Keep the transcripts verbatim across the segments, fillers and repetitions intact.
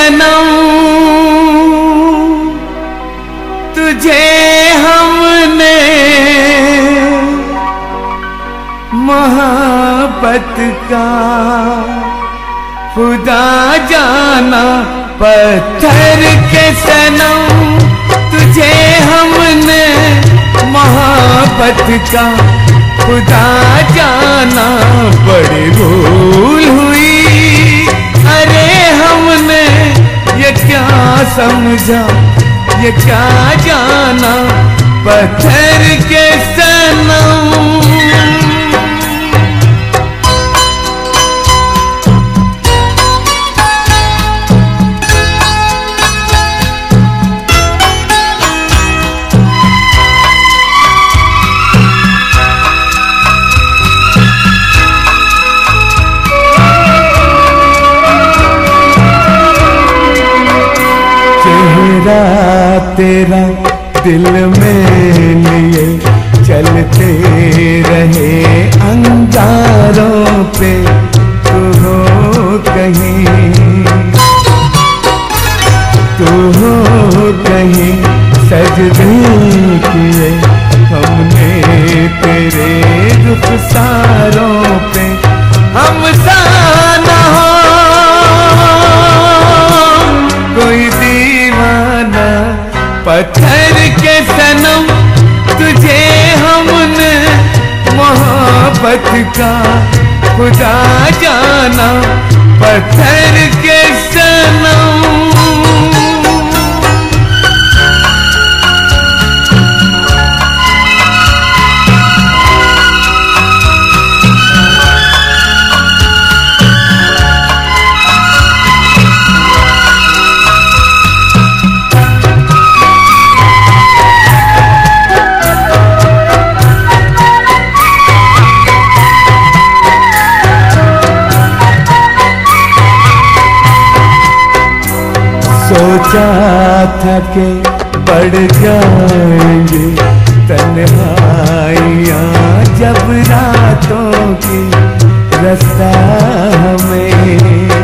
सनम तुझे हमने मोहब्बत का खुदा जाना। पत्थर के सनम तुझे हमने मोहब्बत का खुदा जाना। बड़ी भूल हुई अरे हमने ये क्या समझा ये क्या जाना। पत्थर के सनम तेरा दिल में लिए चलते रहे अंगारों पे। तू हो कहीं तू हो कहीं सजदे किए हमने तेरे रुखसारों पे। हम सा ना हो कोई दीवाना। पत्थर के सनम तुझे हमने मोहब्बत का खुदा जाना। पत्थर के सनम सोचा था कि बढ़ जाएंगे तन्हाइयाँ जब रातों की। रास्ता हमें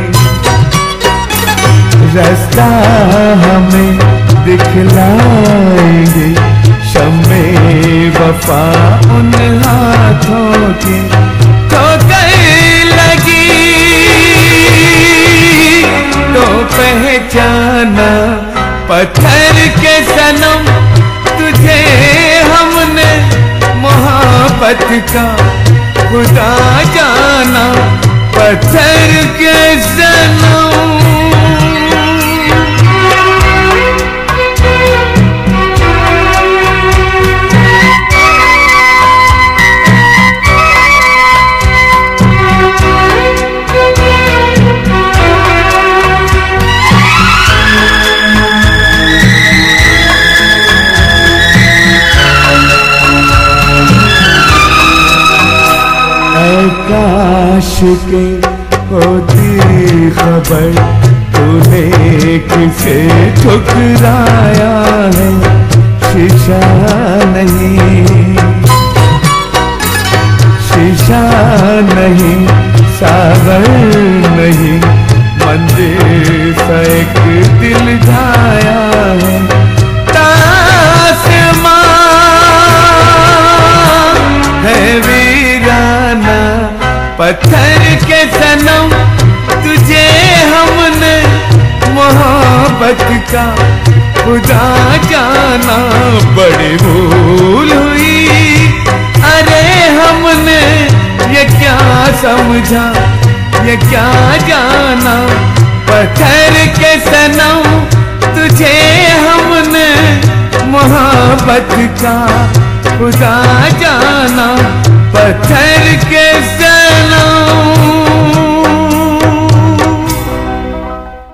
रास्ता हमें दिखलाएंगे शम्मे वफा उन हाथों की। तो कहीं लगी तो पहचाना। पत्थर के सनम तुझे हमने मोहब्बत का खुदा जाना। पत्थर के सनम काश के होती खबर तूने किसे ठुकराया है। शीशा नहीं शीशा नहीं सागर नहीं मंदिर सा एक दिल ढाया है। तासमां है वीराना। पत्थर के सनम तुझे हमने मोहब्बत का खुदा जाना। बड़ी भूल हुई अरे हमने ये क्या समझा ये क्या जाना। पत्थर के सनम तुझे हमने मोहब्बत का खुदा जाना। पत्थर के